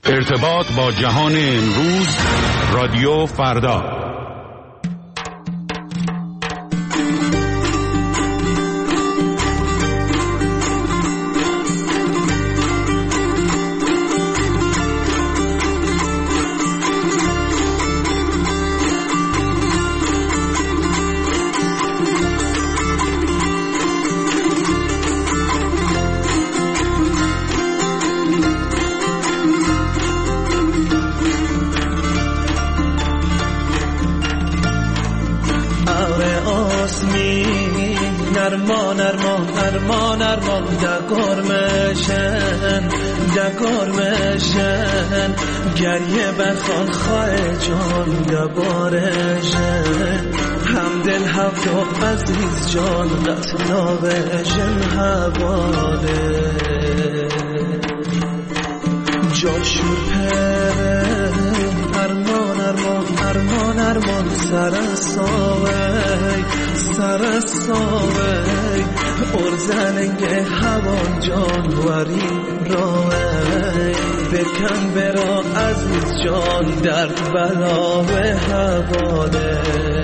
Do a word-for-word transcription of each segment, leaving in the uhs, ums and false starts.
ارتباط با جهان امروز، رادیو فردا. ارمان ارمان ارمان ارمان دگار مشن دگار مشن گریه بخوان خواه جان دبارشن همدل هفته عزیز جان قتلا بشن حواله جاشور پره ارمان ارمان ارمان ارمان سر ساوی سر ساوی ارزنگ هوان جان ورین راوی بکن برا عزیز جان درد بلا و حواله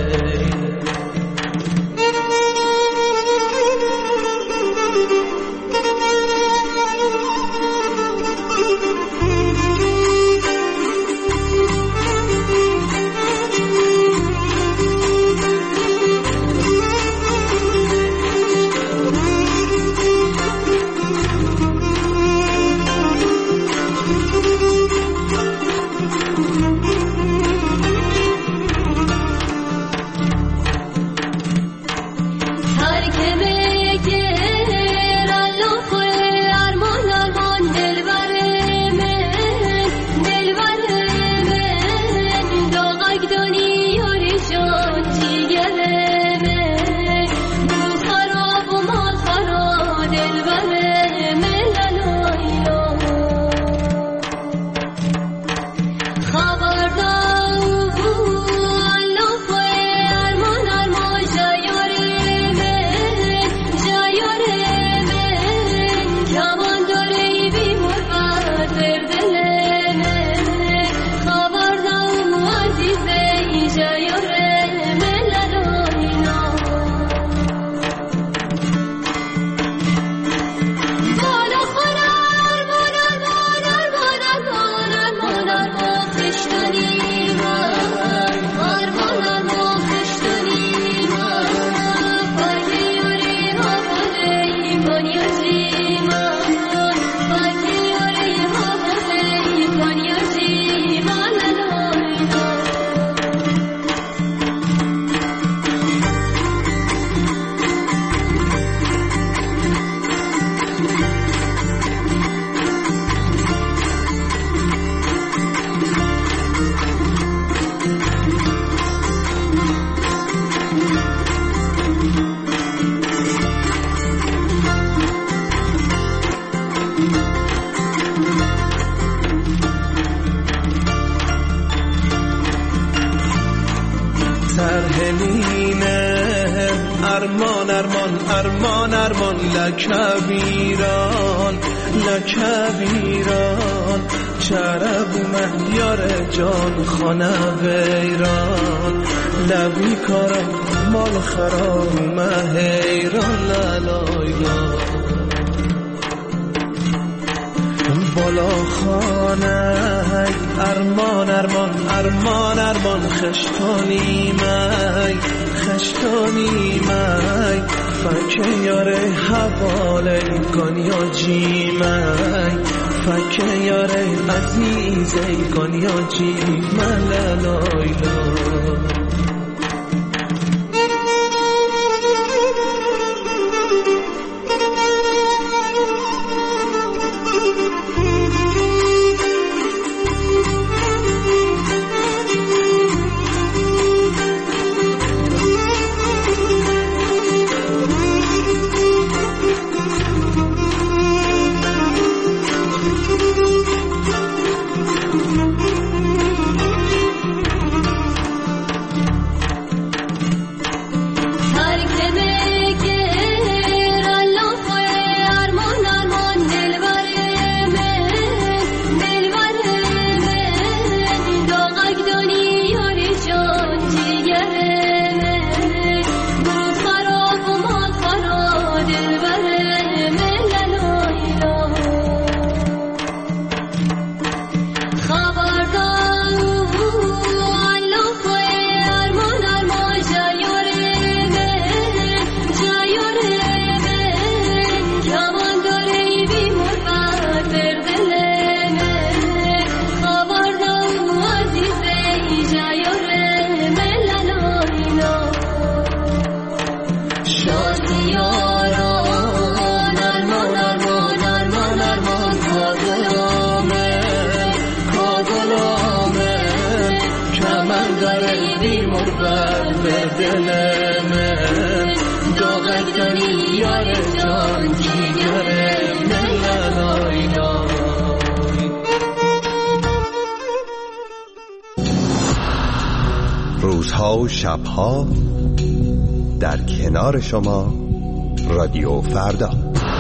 ارمان ارمان ارمان ارمان لکبیران لکبیران چرب مهیار جان خانه ویران لبی کارم مال خراب مهیران لالایلا بالا خانه ارمان ارمان ارمان ارمان خشتانی می خشتانی می فکه یاره حواله گانیا جی می فکه یاره عزیزه گانیا جی من لالایلا بر دل من داغ داری یار جان جیگر من لالای لای. روزها و شبها در کنار شما رادیو فردا.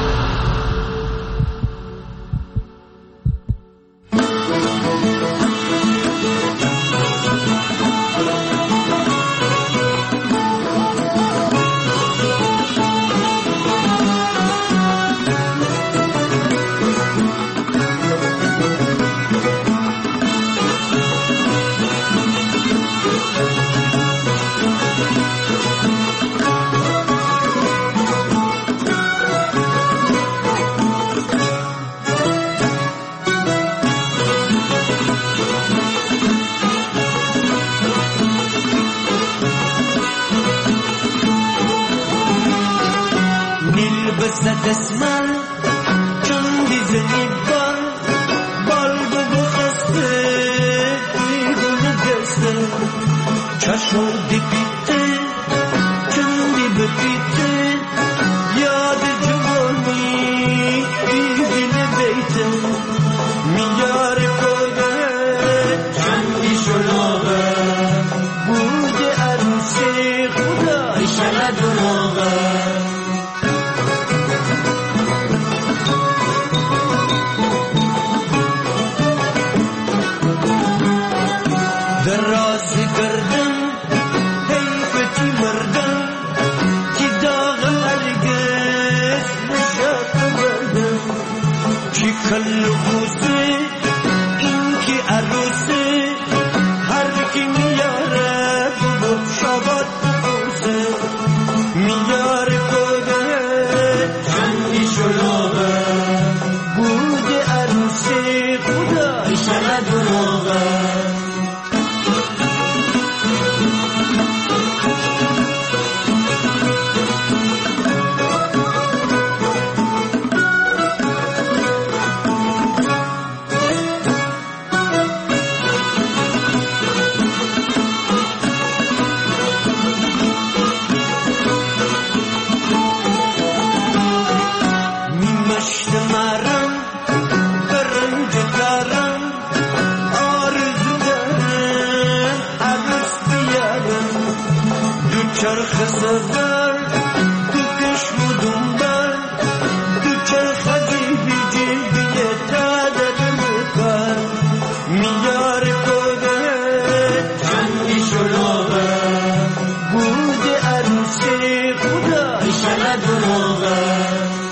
دسمال چون دیزنی بال بال بگو خسته دیگونه دسته چشم دی پیته چون دی بپیته یاد جوانی دیگونه بیته میار کوده چون دی شلوغه بود عروسی خدا ایشالا دروغه. کل بوسه این که عروسه هر کی میاره بگو شبات بوسه میاره کده چندی شلوغه بود عروسه خدا ایشالا دروغه. چرخ سفر تو کشم و دنبال تو چرخ جیبی جیبی تا دل مکار میار کده چندی شلوغه بود عروسی خدا ایشالا دروغه.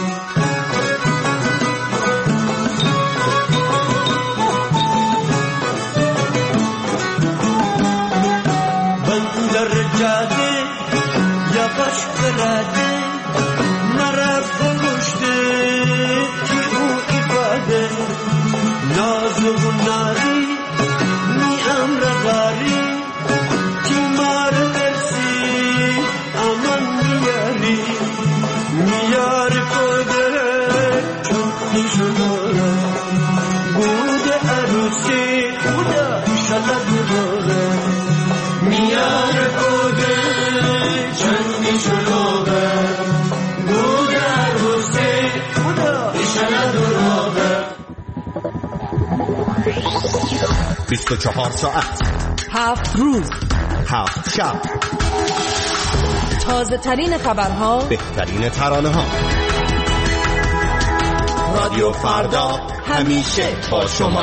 بندر جاده یواش براده نرفت گشته که او ایفاده نازو و ناری می امرغاری که مار مرسی امان میاری میار کده چون شلوغه بود عروسی خدا ایشالا دروغه میار کده چندی شلوغه بود عروسی خدا ایشالا دروغه. بیست و چهار ساعت هفت روز هفت شب تازه ترین خبرها بهترین ترانه ها. رادیو فردا همیشه با شما.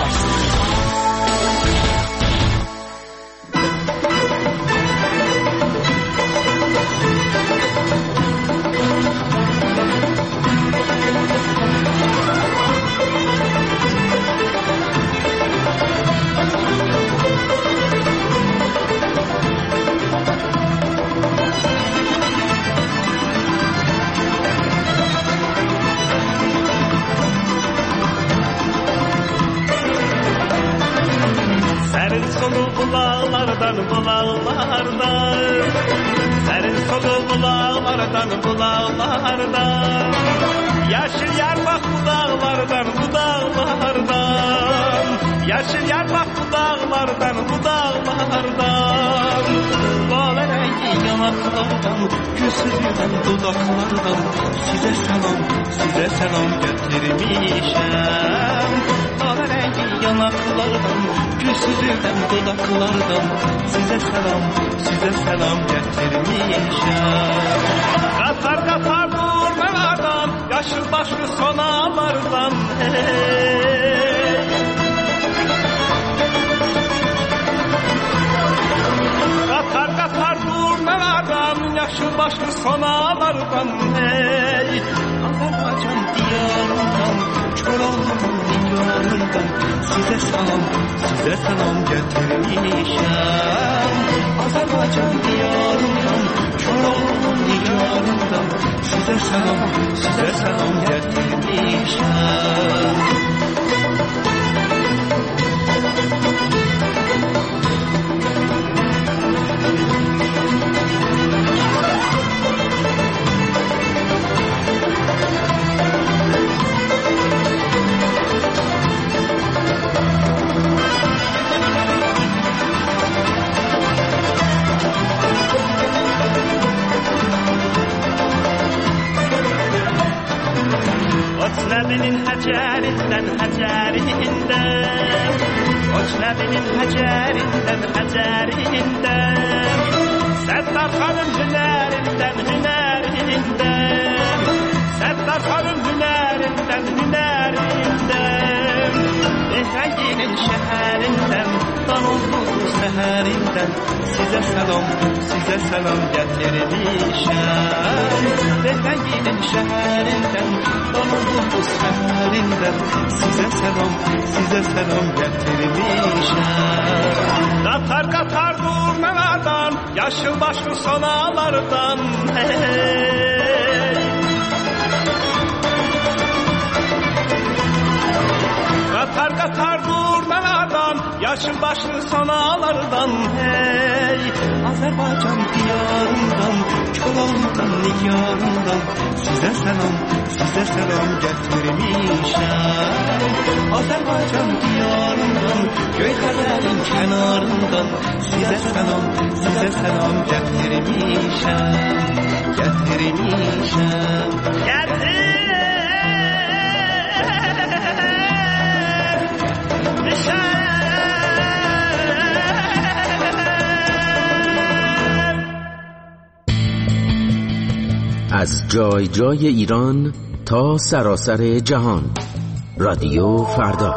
bulağlardan bulağlardan serin solu bulağlardan bulağlardan yeşil yarmak bu dağlardan bu dağlardan yeşil yarmak bu dağlardan bu dağlardan yanaklardan, güzülden dudaklardan size selam, size selam getirmişem. Kahverengi yanaklardan, güzülden dudaklardan size selam, size selam getirmişem. Katar katar durmalardan, yaşıl başlı sonalardan hey. Katar katar durmalardan, yaşıl başlı sonalardan hey. Azerbaycan diyarından, Çoral'ın diyarından size selam, size selam getirmişem. Azerbaycan diyarından, Çoral'ın diyarından size selam, size selam getirmişem. Labinin hacerinden hacerinden Koç labinin hacerinden hacerinden Settar Hanım hünerinden hünerinden Settar Hanım hünerinden hünerinden Mehrengi'nin şehrinden Danıldığı seherinden Size selam, size selam getirmişem. Mehrengi'nin şehrinden Danıldığı seherinden Size selam, size selam getirmişem. Katar katar durmalardan, yaşıl başlı sonalardan hey. Katar katar durmalardan, yaşıl başlı sonalardan hey. Azerbaycan diyarından, Çoral'dan diyarından size selam, size selam getirmişem. Azerbaycan diyarından, Göyxəzərin kenarından size selam, size selam getirmişem, getirmişem. Getir. از جای جای ایران تا سراسر جهان، رادیو فردا.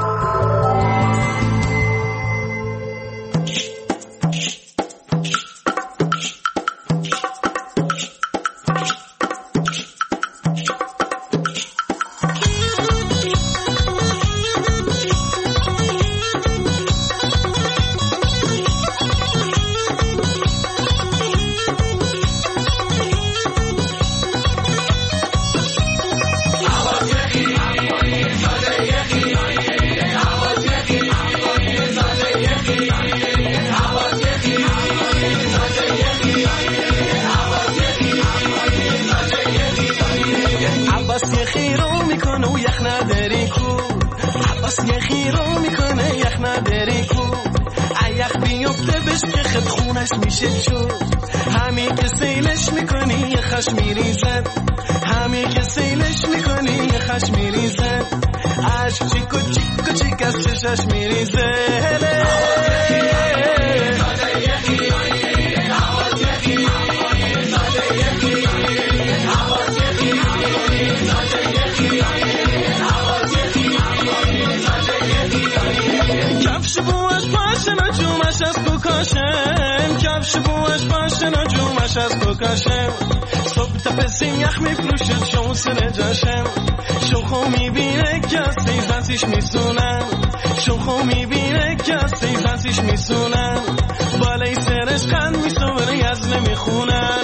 صبح تپسین یخ میفروشد شو سر جاشم شوخو میبینه که از تیزنسیش میسونن شوخو میبینه که از تیزنسیش میسونن بالای سرش قند میسوبره از نمیخونن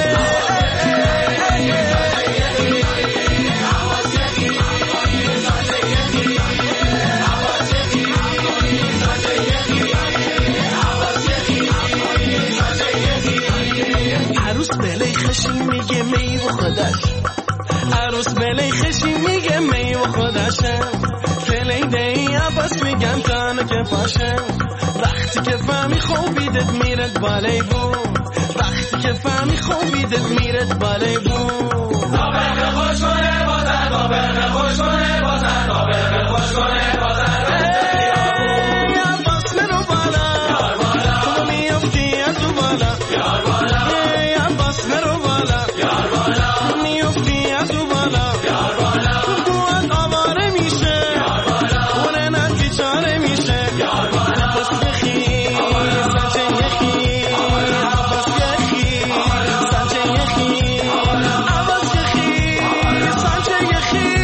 عروس بلی خشی میگه می و خودش عروس بلی خشی میگه می و خودشه فلی دی عباس میگم تانو که پاشه وقتی که فهمی خوبیدت میرد بالای بون وقتی اگه فهمی خوابیدت میرت باله بود تا برق خوش کنه بازر تا برق خوش کنه بازر تا برق خوش کنه بازر یار باس منو بالا یار بالا تو میفتی از تو بالا یار بالا یار باس منو بالا یار بالا تو میفتی از تو بالا یار بالا تو از آواره میشه یار بالا اونه نزدی چاره میشه یار بالا بس بخی سنچه یخی عباس یخی سنچه یخی عباس یخی سنچه یخی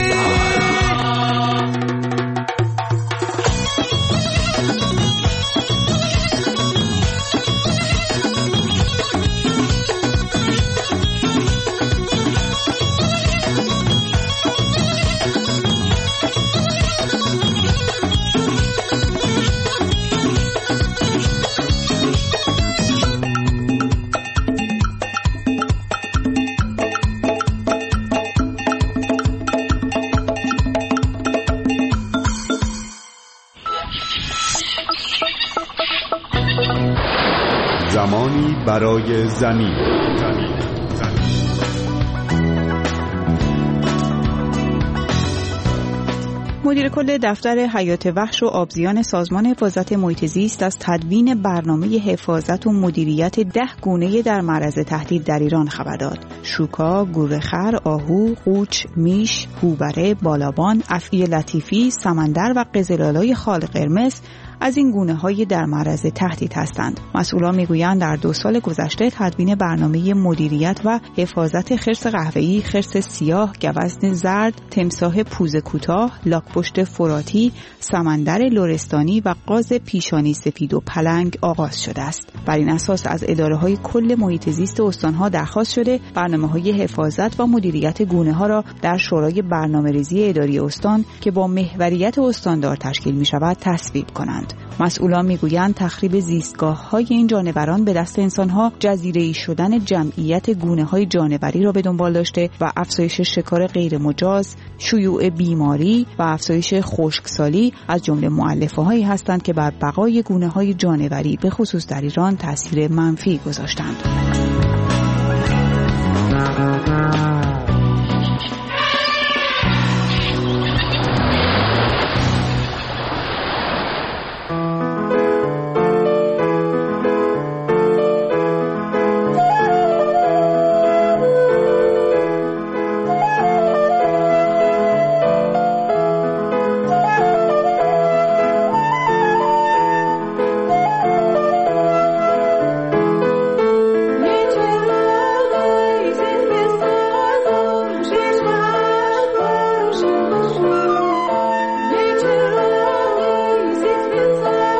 زمانی برای زمین. مدیر کل دفتر حیات وحش و آبزیان سازمان حفاظت محیط زیست از تدوین برنامه حفاظت و مدیریت ده گونه در معرض تهدید در ایران خبر داد. شوکا، گورخر، آهو، قوچ، میش، هوبره، بالابان، افعی لطیفی، سمندر و قزل‌آلای خال قرمز از این گونه‌های در معرض تهدید هستند. مسئولان میگویند در دو سال گذشته تدوین برنامه مدیریت و حفاظت خرس قهوه‌ای، خرس سیاه، گوزن زرد، تمساح پوزه کوتاه، لاک‌پشت فراتی، سمندر لرستانی و قاز پیشانی سفید و پلنگ آغاز شده است. بر این اساس از اداره‌های کل محیط زیست استان‌ها درخواست شده برنامه‌های حفاظت و مدیریت گونه‌ها را در شورای برنامه‌ریزی اداری استان که با محوریت استاندار تشکیل می‌شود تصویب کنند. مسئولان میگویند تخریب زیستگاه‌های این جانوران به دست انسان‌ها جزیره‌ای شدن جمعیت گونه‌های جانوری را به دنبال داشته و افزایش شکار غیرمجاز، شیوع بیماری و افزایش خشکسالی از جمله مؤلفه‌هایی هستند که بر بقای گونه‌های جانوری به خصوص در ایران تاثیر منفی گذاشتند. Nature always is with us.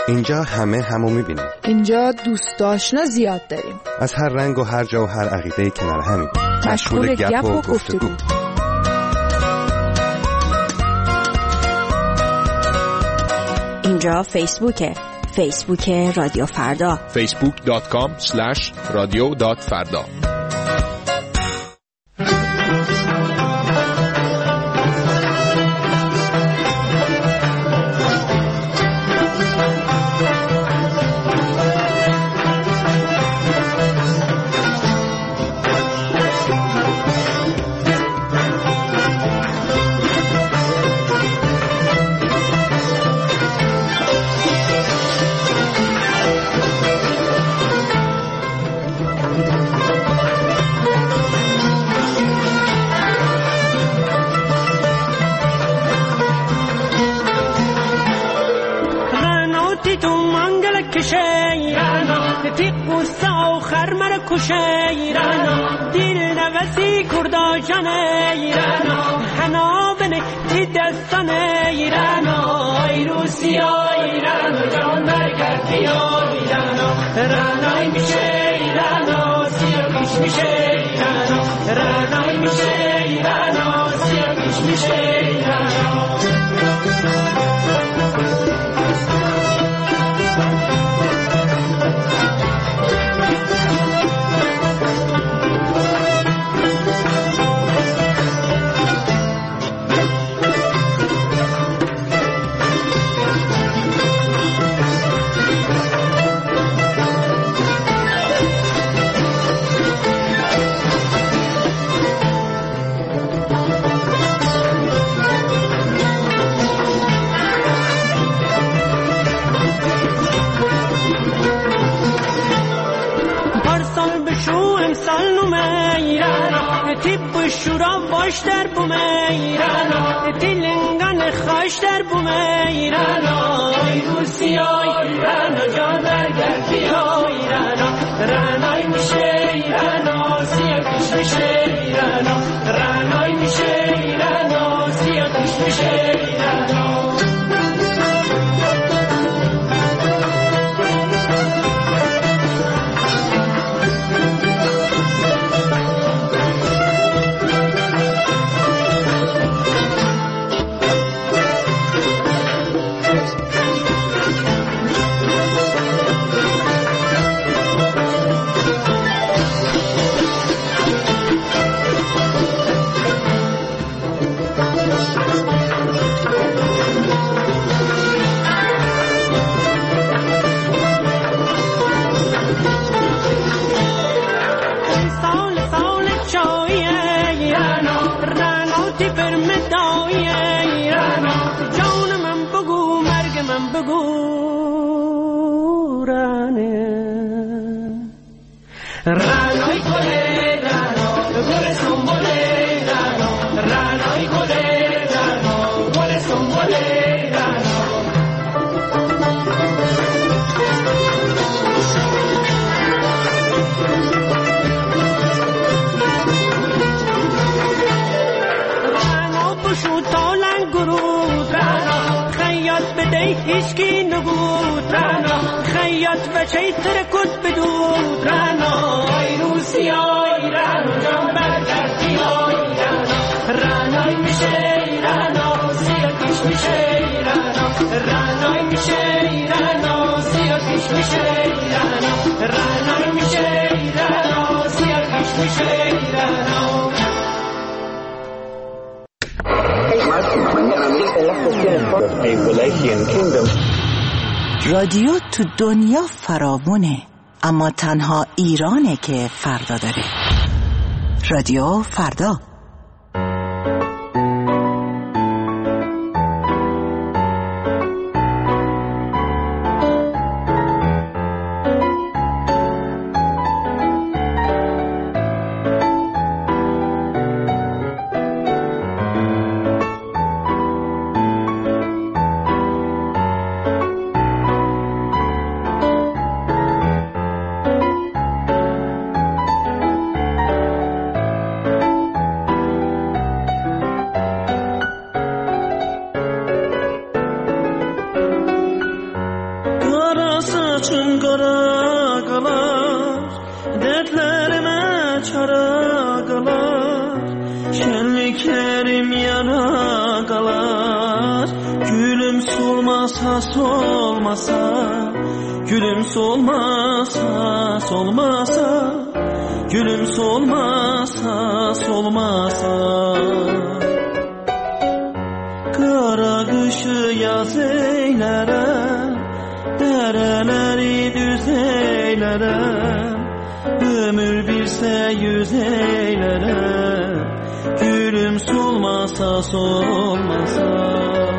اینجا همه همو میبینیم. اینجا دوست آشنا زیاد داریم. از هر رنگ و هر جا و هر عقیده کنار همیم. مشغول گپ و گفتگو. اینجا فیسبوکه. فیسبوک رادیو فردا. فیسبوک دات کام اسلش رادیو دات فردا. ایران دیر نوسی کردا جان ایران حنا بنه تی دستان ایران ای روسیا ایران جان برگردی ایران رانای میشه ایران سیر پیش میشه ایران رانای میشه ایران سیر پیش میشه ایران شورا باش در بوم ایران تیلنگان خاش در بوم ایران ای روسیا ایران جان برگردی ایران رانای میشه ایران سیا پیش میشه ایران رانای میشه ایران سیا پیش میشه ایران رانای گله رانو گل سنبله رانو رانای گله رانو گل سنبله رانو رانو بشو تالن گرود رانو خیاط بده هیچکی نگود رانو خیاط بچه ترکت بدود رانو ای روسیا ایران جان برگردی ایران رانای میشه ایران سیا پیش میشه ایران رانای میشه ایران سیا پیش میشه ایران رانای میشه ایران سیا پیش میشه ایران رادیو تو دنیا فراوونه، اما تنها ایرانه که فردا داره. رادیو فردا. solmasa solmasa, gülüm solmasa solmasa, gülüm solmasa solmasa. Kara kışı yaz eylerem, dereleri düz eylerem, ömür bilse yüz eylerem, gülüm solmasa solmasa.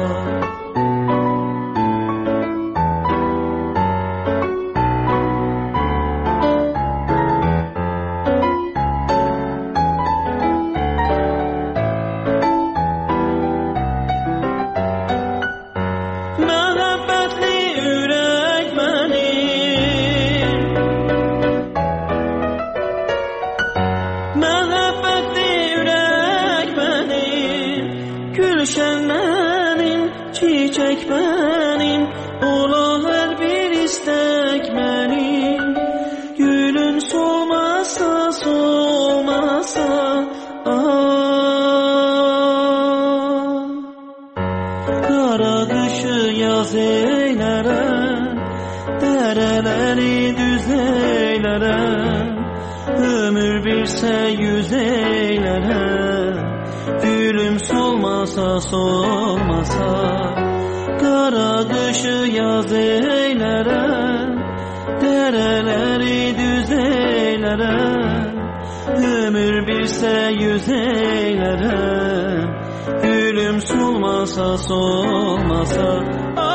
Solmasa, kara kışı yaz eylerem, dereleri düz eylerem, ömür bilse yüz eylerem, gülüm solmasa solmasa.